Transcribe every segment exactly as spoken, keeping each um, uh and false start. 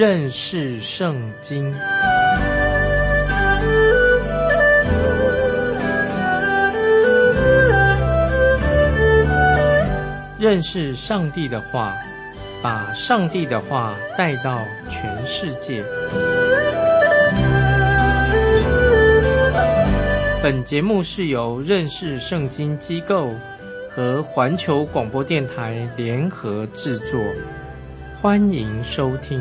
认识圣经。认识上帝的话，把上帝的话带到全世界。本节目是由认识圣经机构和环球广播电台联合制作，欢迎收听。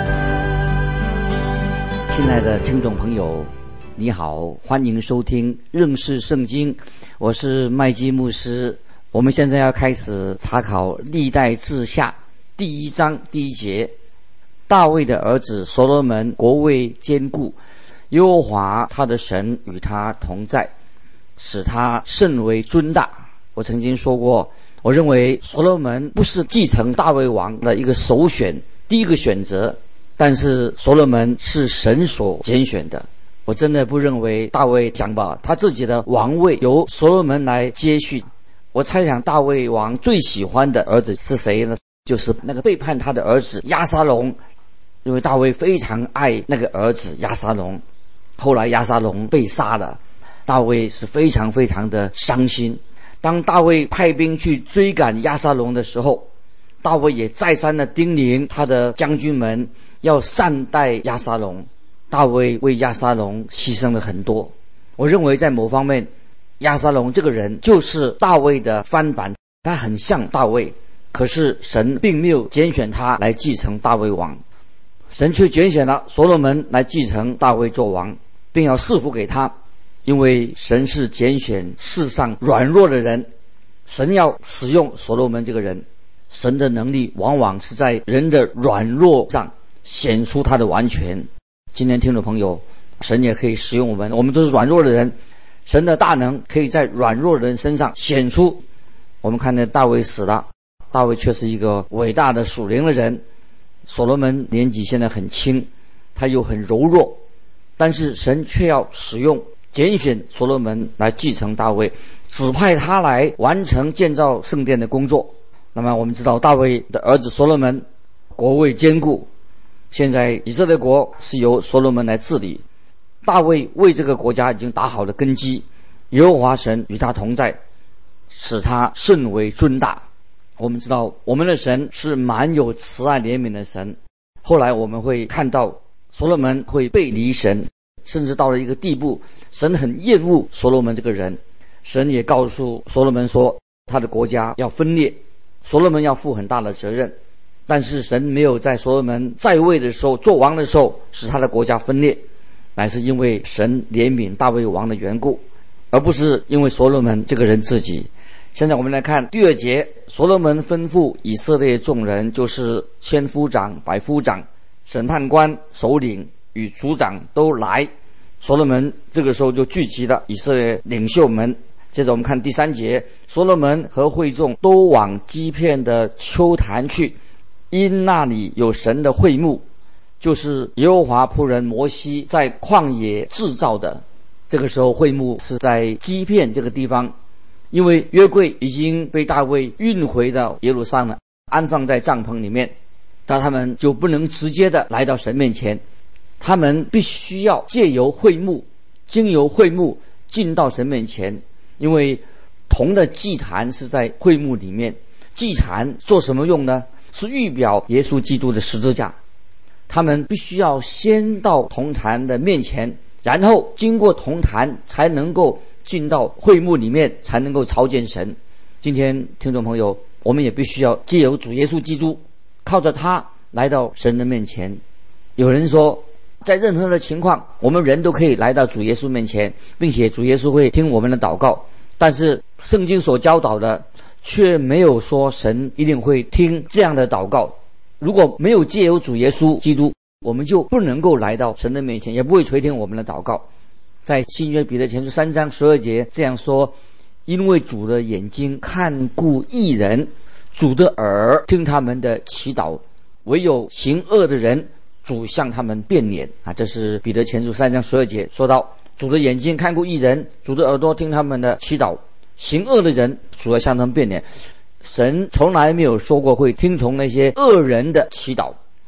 亲爱的听众朋友，你好，欢迎收听认识圣经，我是麦基牧师。我们现在要开始查考历代志下第一章第一节。大卫的儿子所罗门国位坚固，耶和华他的神与他同在，使他甚为尊大。我曾经说过，我认为所罗门不是继承大卫王的一个首选，第一个选择，但是所罗门是神所拣选的。我真的不认为大卫想把他自己的王位由所罗门来接续。我猜想大卫王最喜欢的儿子是谁呢？就是那个背叛他的儿子押沙龙，因为大卫非常爱那个儿子押沙龙。后来押沙龙被杀了，大卫是非常非常的伤心。当大卫派兵去追赶押沙龙的时候，大卫也再三的叮咛他的将军们要善待押沙龙。大卫为押沙龙牺牲了很多。我认为在某方面，押沙龙这个人就是大卫的翻版，他很像大卫，可是神并没有拣选他来继承大卫王，神却拣选了所罗门来继承大卫做王，并要赐福给他。因为神是拣选世上软弱的人，神要使用所罗门这个人。神的能力往往是在人的软弱上显出他的完全。今天听众朋友，神也可以使用我们，我们都是软弱的人，神的大能可以在软弱的人身上显出。我们看见大卫死了，大卫却是一个伟大的属灵的人。所罗门年纪现在很轻，他又很柔弱，但是神却要使用拣选所罗门来继承大卫，指派他来完成建造圣殿的工作。那么我们知道大卫的儿子所罗门国位坚固，现在以色列国是由所罗门来治理。大卫为这个国家已经打好了根基，耶和华神与他同在，使他甚为尊大。我们知道我们的神是满有慈爱怜悯的神。后来我们会看到所罗门会背离神，甚至到了一个地步，神很厌恶所罗门这个人。神也告诉所罗门说，他的国家要分裂，所罗门要负很大的责任。但是神没有在所罗门在位的时候，做王的时候使他的国家分裂，乃是因为神怜悯大卫王的缘故，而不是因为所罗门这个人自己。现在我们来看第二节，所罗门吩咐以色列众人，就是千夫长、百夫长、审判官、首领与族长都来。所罗门这个时候就聚集了以色列领袖们。接着我们看第三节，所罗门和会众都往基遍的丘坛去，因那里有神的会幕，就是耶和华仆人摩西在旷野制造的。这个时候会幕是在基遍这个地方，因为约柜已经被大卫运回到耶路撒冷，安放在帐篷里面，但他们就不能直接的来到神面前，他们必须要借由会幕，经由会幕进到神面前。因为铜的祭坛是在会幕里面，祭坛做什么用呢？是预表耶稣基督的十字架。他们必须要先到铜坛的面前，然后经过铜坛才能够进到会幕里面，才能够朝见神。今天听众朋友，我们也必须要借由主耶稣基督，靠着他来到神的面前。有人说，在任何的情况，我们人都可以来到主耶稣面前，并且主耶稣会听我们的祷告。但是圣经所教导的却没有说神一定会听这样的祷告。如果没有借由主耶稣基督，我们就不能够来到神的面前，也不会垂听我们的祷告。在新约彼得前书三章十二节这样说，因为主的眼睛看顾义人，主的耳听他们的祈祷，唯有行恶的人，主向他们变脸啊！这是彼得前书三章十二节说到，主的眼睛看顾义人，主的耳朵听他们的祈祷，行恶的人，主要向他们变脸。神从来没有说过会听从那些恶人的祈祷，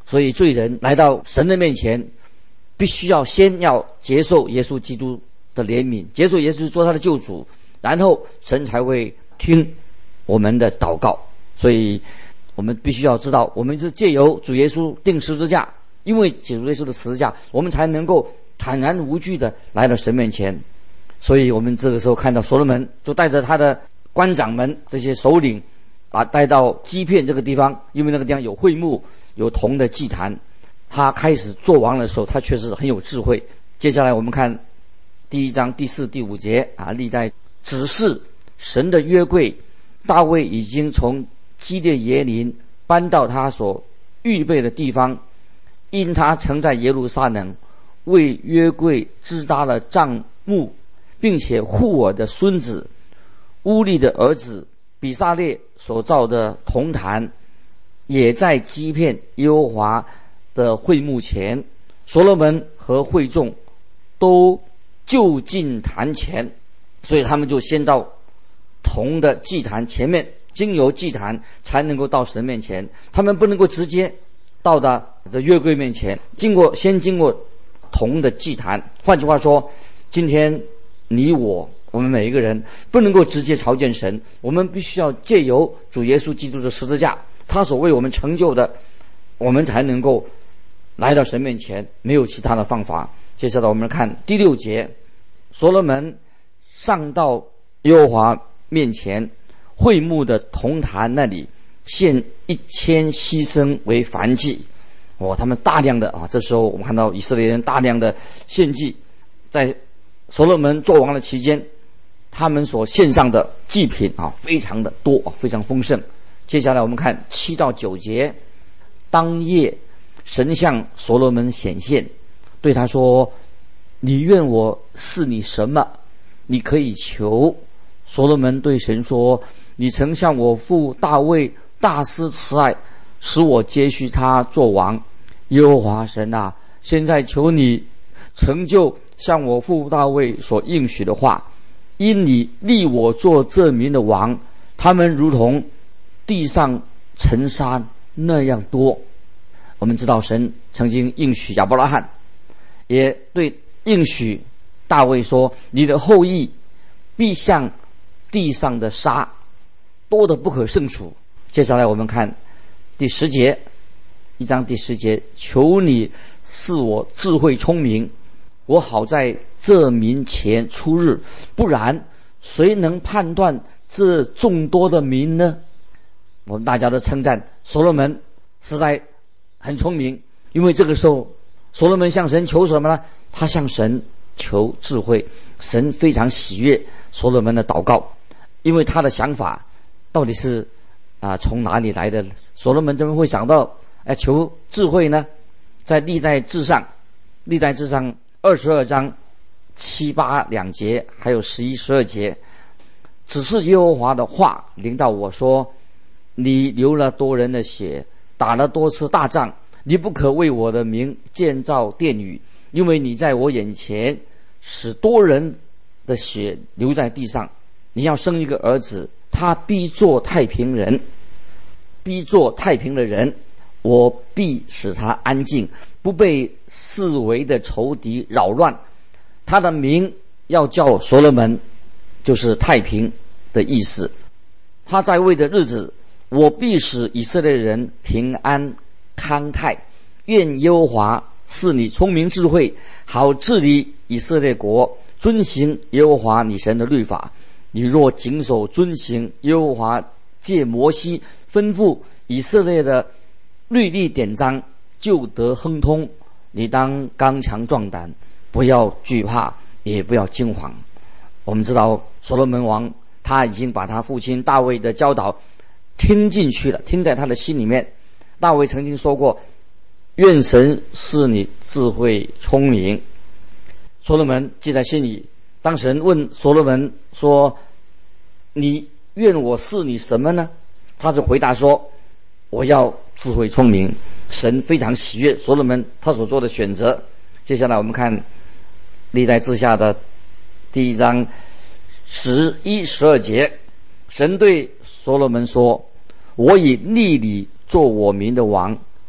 所以罪人来到神的面前，必须要先要接受耶稣基督的怜悯，接受耶稣做他的救主，然后神才会听我们的祷告。所以我们必须要知道，我们是借由主耶稣钉十字架，因为主耶稣的十字架，我们才能够坦然无惧的来到神面前。所以我们这个时候看到所罗门就带着他的官长们这些首领啊，带到基遍这个地方，因为那个地方有会幕，有铜的祭坛。他开始做王的时候，他确实很有智慧。接下来我们看第一章第四、第五节啊，历代指示神的约柜，大卫已经从基列耶琳搬到他所预备的地方，因他曾在耶路撒冷为约柜支搭了帐幕，并且护我的孙子乌利的儿子比撒列所造的铜坛，也在基遍耶和华的会幕前。所罗门和会众都就近坛前，所以他们就先到铜的祭坛前面，经由祭坛才能够到神面前。他们不能够直接到达的约柜面前，经过先经过铜的祭坛。换句话说，今天你我我们每一个人不能够直接朝见神，我们必须要借由主耶稣基督的十字架，他所为我们成就的，我们才能够来到神面前，没有其他的方法。接下来我们看第六节，所罗门上到耶和华面前，会幕的铜坛那里献一千牺牲为燔祭。哦，他们大量的啊，这时候我们看到以色列人大量的献祭，在所罗门做王的期间，他们所献上的祭品啊，非常的多，非常丰盛。接下来我们看七到九节，当夜神向所罗门显现，对他说：你愿我赐你什么，你可以求。所罗门对神说：你曾向我父大卫大施慈爱，使我接续他做王。耶和华神啊，现在求你成就向我父大卫所应许的话，因你立我做这民的王，他们如同地上尘沙那样多。我们知道神曾经应许亚伯拉罕，也对应许大卫说：你的后裔必像地上的沙，多得不可胜数。接下来我们看第十节，一章第十节，求你赐我智慧聪明，我好在这民前出日，不然谁能判断这众多的民呢？我们大家都称赞所罗门实在很聪明，因为这个时候所罗门向神求什么呢？他向神求智慧，神非常喜悦所罗门的祷告，因为他的想法到底是啊从哪里来的？所罗门怎么会想到哎求智慧呢？在历代志上，历代志上二十二章七八两节，还有十一十二节，只是耶和华的话临到我说：你流了多人的血，打了多次大仗，你不可为我的名建造殿宇，因为你在我眼前使多人的血流在地上。你要生一个儿子，他必做太平人，必做太平的人，我必使他安静，不被四围的仇敌扰乱。他的名要叫所罗门，就是太平的意思。他在位的日子，我必使以色列人平安康泰。愿耶和华赐你聪明智慧，好治理以色列国，遵行耶和华你神的律法。你若谨守遵行耶和华借摩西吩咐以色列的律例典章，就得亨通。你当刚强壮胆，不要惧怕，也不要惊惶。我们知道所罗门王他已经把他父亲大卫的教导听进去了，听在他的心里面。大卫曾经说过：愿神赐你智慧聪明。所罗门记在心里。当神问所罗门说：你愿我赐你什么呢？他就回答说：我要智慧聪明。神非常喜悦所罗门他所做的选择。接下来我们看历代志下的第一章十一十二节，神对所罗门说：我已立你做我民的王，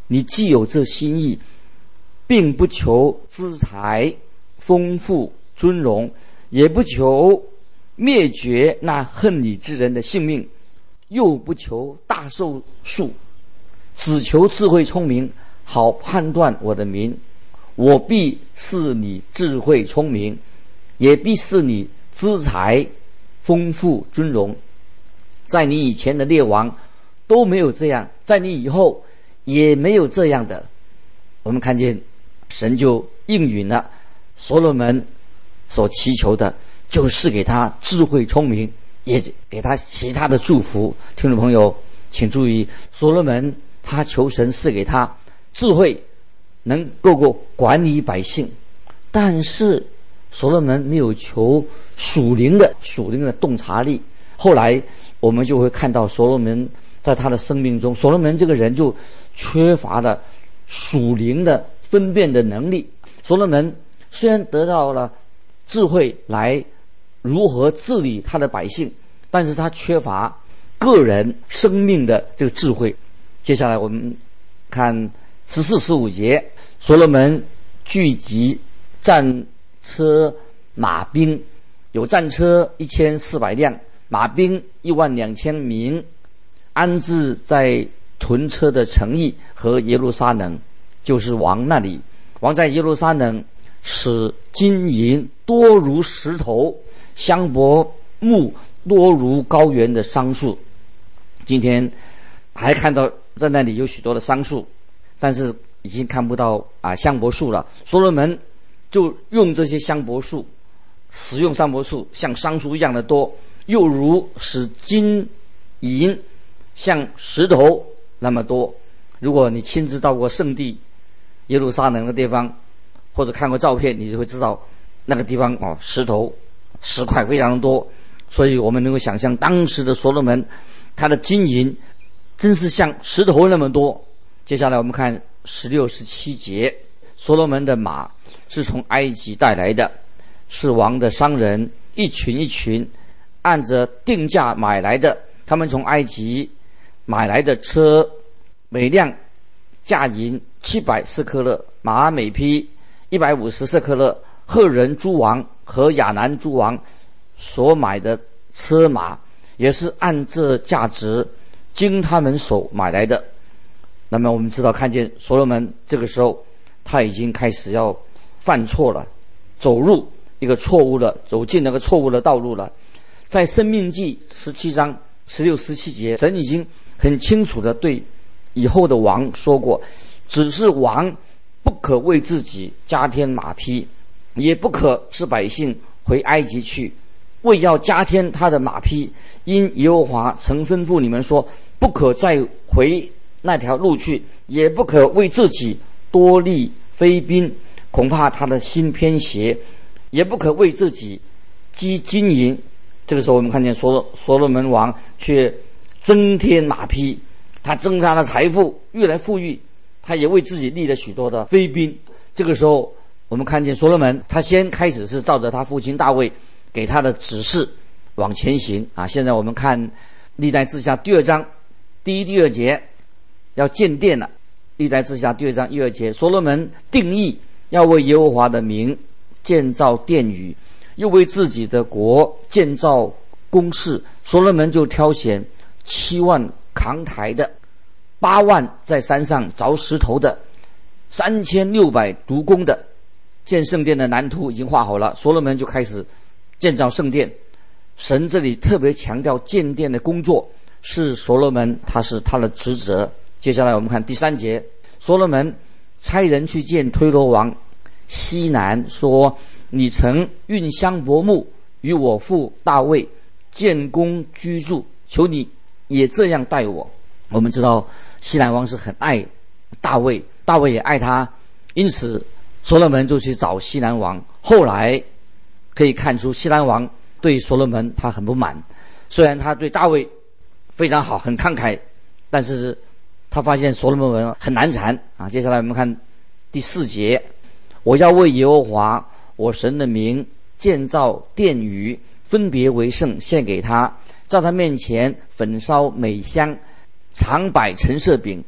你既有这心意，并不求资财、丰富、尊荣，也不求灭绝那恨你之人的性命，又不求大寿数，只求智慧聪明，好判断我的民。我必赐你智慧聪明，也必赐你资财、丰富、尊荣。在你以前的列王都没有这样，在你以后也没有这样的。我们看见神就应允了所罗门所祈求的，就是给他智慧聪明，也给他其他的祝福。听众朋友请注意，所罗门他求神赐给他智慧，能够够管理百姓，但是所罗门没有求属灵的属灵的洞察力。后来我们就会看到所罗门在他的生命中，所罗门这个人就缺乏了属灵的分辨的能力。所罗门虽然得到了智慧来如何治理他的百姓，但是他缺乏个人生命的这个智慧。接下来我们看十四、十五节，所罗门聚集战车马兵，有战车一千四百辆，马兵一万两千名，安置在屯车的城邑和耶路撒冷，就是王那里。王在耶路撒冷使金银多如石头，香柏木多如高原的桑树。今天还看到在那里有许多的桑树，但是已经看不到啊香柏树了。所罗门就用这些香柏树，使用香柏树像桑树一样的多，又如使金银像石头那么多。如果你亲自到过圣地耶路撒冷的地方，或者看过照片，你就会知道那个地方哦，石头石块非常的多。所以我们能够想象当时的所罗门，他的金银真是像石头那么多。接下来我们看十六、十七节，所罗门的马是从埃及带来的，是王的商人一群一群按着定价买来的。他们从埃及买来的车，每辆价银七百四克勒，马每匹一百五十四克勒。赫人诸王和亚南诸王所买的车马也是按这价值经他们手买来的。那么我们知道，看见所罗门这个时候他已经开始要犯错了，走入一个错误的走进那个错误的道路了。在申命记十七章十六、十七节，神已经很清楚的对以后的王说过，只是王不可为自己加添马匹，也不可使百姓回埃及去，为要加添他的马匹，因耶和华曾吩咐你们说，不可再回那条路去，也不可为自己多立妃嫔，恐怕他的心偏邪，也不可为自己积金银。这个时候我们看见所所罗门王却增添马匹，他增加了财富，越来富裕，他也为自己立了许多的妃嫔。这个时候我们看见所罗门他先开始是照着他父亲大卫给他的指示往前行啊。现在我们看历代志下第二章第一、第二节，要建殿了。历代志下第二章第二节，所罗门定义要为耶和华的名建造殿宇，又为自己的国建造宫室。所罗门就挑选七万扛台的，八万在山上凿石头的，三千六百督工的。建圣殿的蓝图已经画好了，所罗门就开始建造圣殿。神这里特别强调建殿的工作是所罗门，他是他的职责。接下来我们看第三节，所罗门差人去见推罗王西南，说，你曾运香柏木与我父大卫建宫居住，求你也这样待我。我们知道西南王是很爱大卫，大卫也爱他，因此所罗门就去找西南王。后来可以看出西南王对所罗门他很不满，虽然他对大卫非常好，很慷慨，但是他发现所罗门很难缠啊。接下来我们看第四节，我要为耶和华我神的名建造殿宇，分别为圣，献给他，在他面前焚烧美香，常摆陈设饼，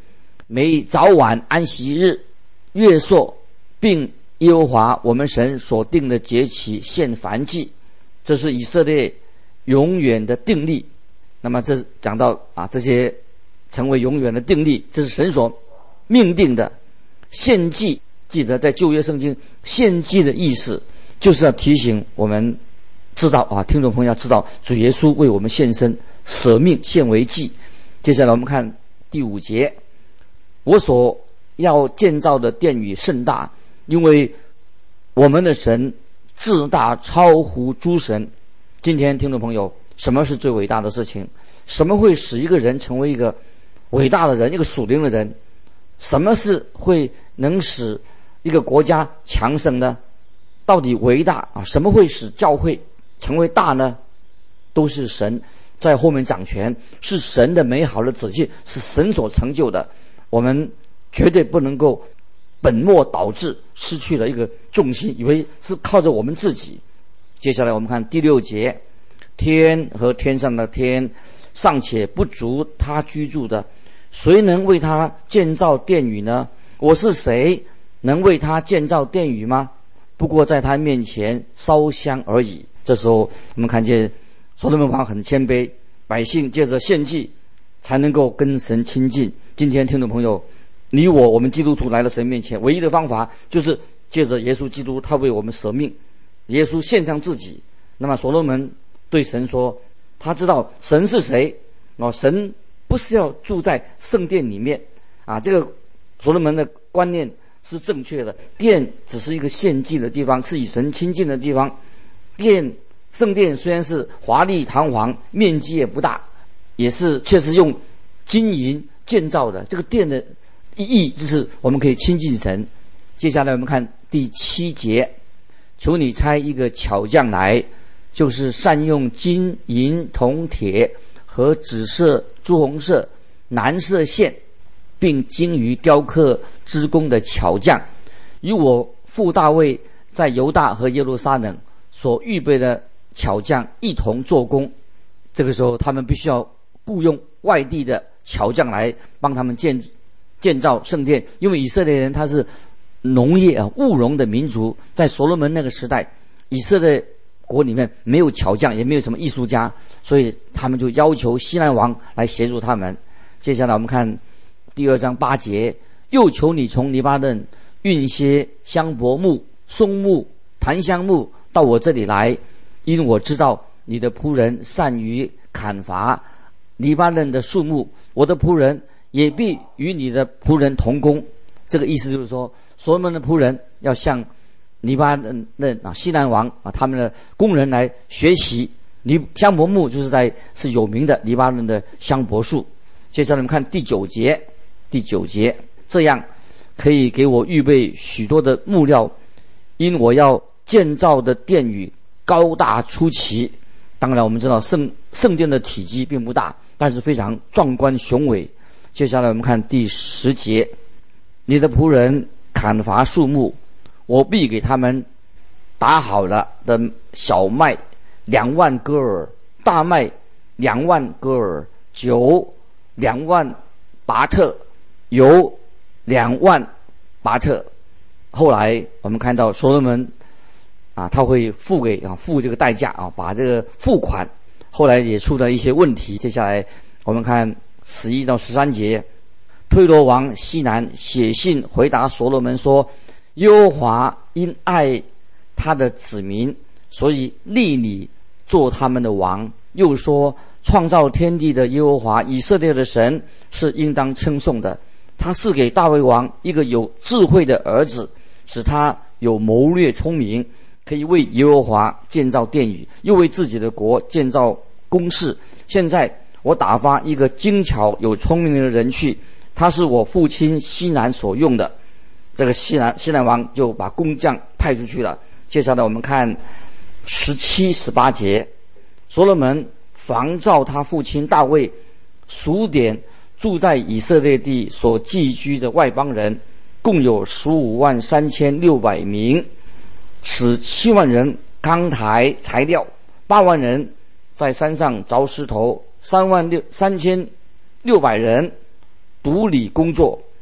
每早晚安息日、月朔，并耶和华我们神所定的节期献燔祭，这是以色列永远的定例。那么这讲到啊，这些成为永远的定例，这是神所命定的献祭。记得在旧约圣经，献祭的意思就是要提醒我们知道啊，听众朋友要知道，主耶稣为我们献身，舍命献为祭。接下来我们看第五节，我所要建造的殿宇甚大，因为我们的神至大超乎诸神。今天听众朋友，什么是最伟大的事情？什么会使一个人成为一个伟大的人，一个属灵的人？什么是会能使一个国家强盛呢？到底伟大啊？什么会使教会成为大呢？都是神在后面掌权，是神的美好的旨意，是神所成就的。我们绝对不能够本末倒置，失去了一个重心，以为是靠着我们自己。接下来我们看第六节，天和天上的天尚且不足他居住的，谁能为他建造殿宇呢？我是谁，能为他建造殿宇吗？不过在他面前烧香而已。这时候我们看见所罗门王很谦卑，百姓借着献祭才能够跟神亲近。今天听众朋友，你我我们基督徒来到神面前，唯一的方法就是借着耶稣基督，他为我们舍命，耶稣献上自己。那么所罗门对神说，他知道神是谁哦，神不是要住在圣殿里面啊。这个所罗门的观念是正确的，殿只是一个献祭的地方，是与神亲近的地方。殿圣殿虽然是华丽堂皇，面积也不大，也是确实用金银建造的。这个殿的意义就是我们可以亲近神。接下来我们看第七节，求你差一个巧匠来，就是善用金银铜铁和紫色、朱红色、蓝色线，并精于雕刻之工的巧匠，与我父大卫在犹大和耶路撒冷所预备的巧匠一同做工。这个时候他们必须要雇用外地的巧匠来帮他们建建造圣殿，因为以色列人他是农业啊务农的民族。在所罗门那个时代，以色列国里面没有巧匠，也没有什么艺术家，所以他们就要求西南王来协助他们。接下来我们看第二章八节，又求你从黎巴嫩运些香柏木、松木、檀香木到我这里来，因我知道你的仆人善于砍伐黎巴嫩的树木，我的仆人也必与你的仆人同工。这个意思就是说，所罗门的仆人要向黎巴嫩啊西南王啊他们的工人来学习。黎香柏木就是在是有名的黎巴嫩的香柏树。接下来我们看第九节，第九节，这样可以给我预备许多的木料，因我要建造的殿宇高大出奇。当然我们知道圣圣殿的体积并不大，但是非常壮观雄伟。接下来我们看第十节，你的仆人砍伐树木，我必给他们打好了的小麦两万戈尔，大麦两万戈尔，酒两万巴特，油两万巴特。后来我们看到所罗门啊，他会付给啊付这个代价啊，把这个付款。后来也出了一些问题。接下来我们看十一到十三节，推罗王西南写信回答所罗门说，耶和华因爱他的子民，所以立你做他们的王。又说，创造天地的耶和华以色列的神是应当称颂的。他赐给大卫王一个有智慧的儿子，使他有谋略聪明，可以为耶和华建造殿宇，又为自己的国建造宫室。现在我打发一个精巧有聪明的人去，他是我父亲西南所用的。这个西南西南王就把工匠派出去了。接下来我们看十七、十八节，所罗门防照他父亲大卫数点住在以色列地所寄居的外邦人，共有十五万三千六百名，使七万人扛抬材料，八万人在山上凿石头，三万六三千六百人独理工作。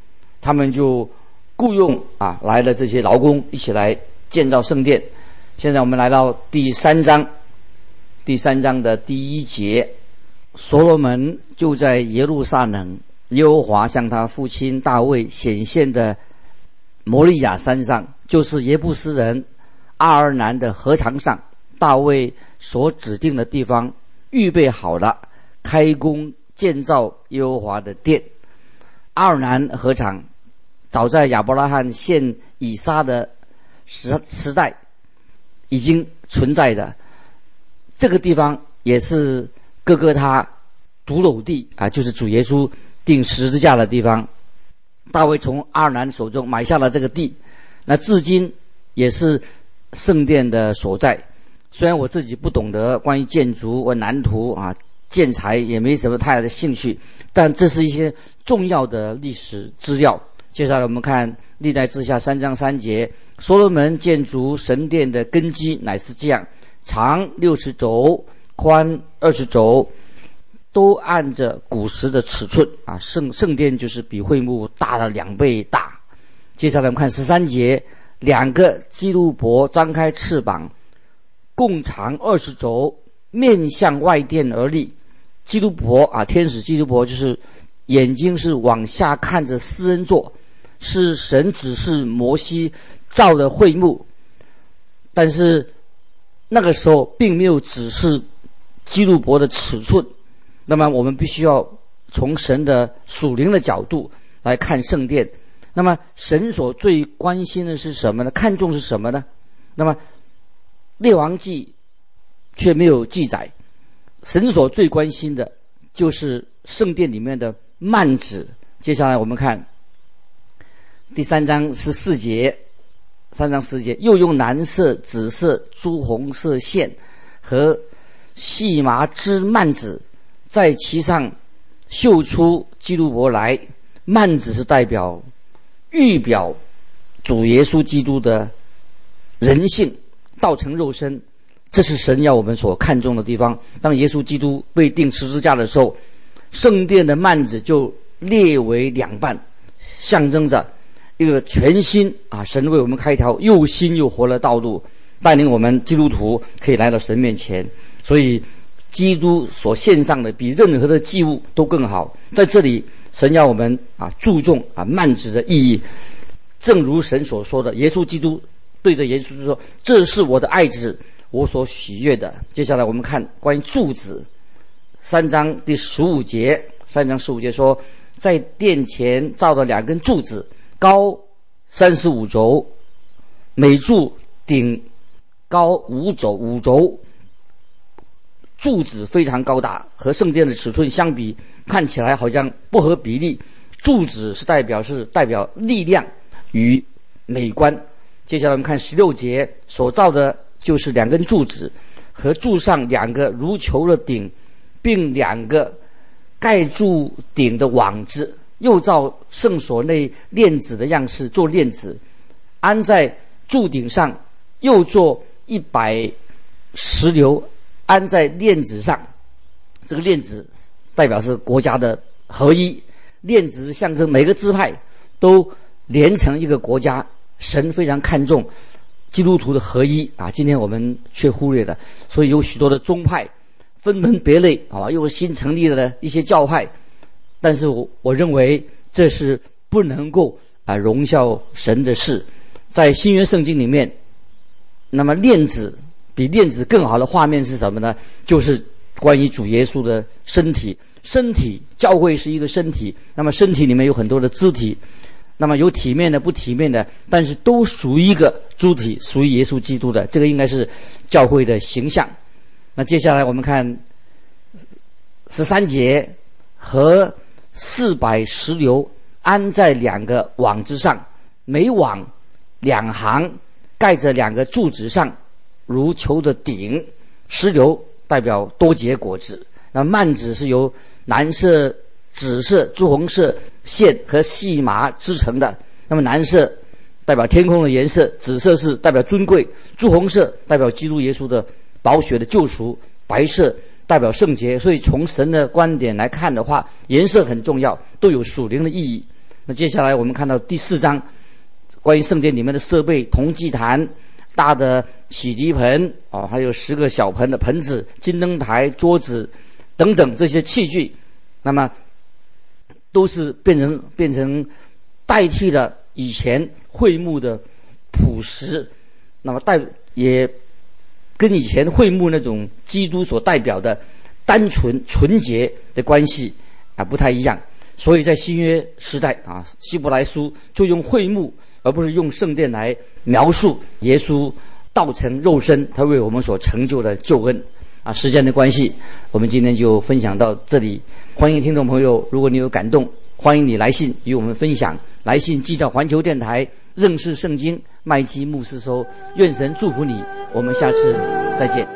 他们就雇佣啊来了这些劳工一起来建造圣殿。现在我们来到第三章，第三章的第一节，所罗门就在耶路撒冷耶和华向他父亲大卫显现的摩利亚山上，就是耶布斯人阿尔南的禾场上，大卫所指定的地方预备好了，开工建造耶和华的殿。阿尔南禾场早在亚伯拉罕献以撒的时时代已经存在的，这个地方也是哥哥他独楼地啊，就是主耶稣钉十字架的地方。大卫从阿尔南手中买下了这个地，那至今也是圣殿的所在。虽然我自己不懂得关于建筑或蓝图啊建材，也没什么太大的兴趣，但这是一些重要的历史资料。接下来我们看历代志下三章三节，所罗门建筑神殿的根基乃是这样：长六十肘，宽二十肘，都按着古时的尺寸啊。圣圣殿就是比会幕大了两倍大。接下来我们看十三节，两个基路伯张开翅膀，共长二十肘，面向外殿而立。基路伯啊，天使基路伯就是眼睛是往下看着施恩座，是神指示摩西造的会幕，但是那个时候并没有指示基路伯的尺寸。那么我们必须要从神的属灵的角度来看圣殿。那么神所最关心的是什么呢？看重是什么呢？那么列王记却没有记载。神所最关心的就是圣殿里面的幔子。接下来我们看第三章十四节，三章十四节，又用蓝色、紫色、朱红色线和细麻织幔子，在其上绣出基路伯来。幔子是代表预表主耶稣基督的人性，道成肉身，这是神要我们所看重的地方。当耶稣基督被钉十字架的时候，圣殿的幔子就裂为两半，象征着一个全新啊，神为我们开一条又新又活的道路，带领我们基督徒可以来到神面前。所以基督所献上的比任何的祭物都更好。在这里神要我们啊注重啊幔子的意义，正如神所说的，耶稣基督对着耶稣说，这是我的爱子，我所喜悦的。接下来我们看关于柱子，三章第十五节，三章十五节说，在殿前造了两根柱子，高三十五肘，每柱顶高五肘五肘，柱子非常高大，和圣殿的尺寸相比，看起来好像不合比例。柱子是代表是代表力量与美观。接下来我们看十六节，所造的就是两根柱子，和柱上两个如球的顶，并两个盖住顶的网子，又造圣所内链子的样式做链子，安在柱顶上，又做一百石榴安在链子上。这个链子代表是国家的合一，链子象征每个支派都连成一个国家。神非常看重基督徒的合一啊，今天我们却忽略了，所以有许多的宗派分门别类啊，又新成立了一些教派，但是我我认为这是不能够啊荣耀神的事。在新约圣经里面，那么链子比链子更好的画面是什么呢？就是关于主耶稣的身体。身体教会是一个身体，那么身体里面有很多的肢体，那么有体面的不体面的，但是都属于一个肢体，属于耶稣基督的，这个应该是教会的形象。那接下来我们看十三节，和四百石榴安在两个网之上，每网两行，盖着两个柱子上，如球的顶。石榴代表多结果子，那幔子是由蓝色、紫色、朱红色线和细麻织成的。那么蓝色代表天空的颜色，紫色是代表尊贵，朱红色代表基督耶稣的宝血的救赎，白色代表圣洁。所以从神的观点来看的话，颜色很重要，都有属灵的意义。 那接下来我们看到第四章，关于圣殿里面的设备，铜祭坛、大的洗涤盆啊，还有十个小盆的盆子、金灯台、桌子等等这些器具，那么都是变成变成代替了以前会幕的朴实，那么代也跟以前会幕那种基督所代表的单纯纯洁的关系啊不太一样。所以在新约时代啊，希伯来书就用会幕而不是用圣殿来描述耶稣道成肉身，他为我们所成就的救恩啊。时间的关系，我们今天就分享到这里。欢迎听众朋友，如果你有感动，欢迎你来信与我们分享。来信寄到环球电台认识圣经麦基牧师收。愿神祝福你，我们下次再见。